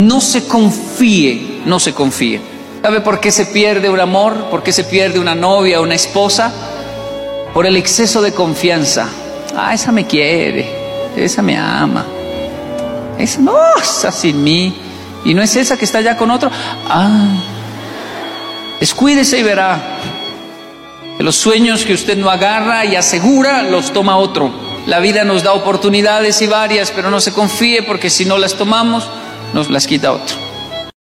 No se confíe, no se confíe. ¿Sabe por qué se pierde un amor? ¿Por qué se pierde una novia, una esposa? Por el exceso de confianza. Esa me quiere, esa me ama, esa no, esa sin mí. Y no es esa que está allá con otro. Descuídese y verá que los sueños que usted no agarra y asegura, los toma otro. La vida nos da oportunidades y varias, pero no se confíe, porque si no las tomamos, nos las quita otro.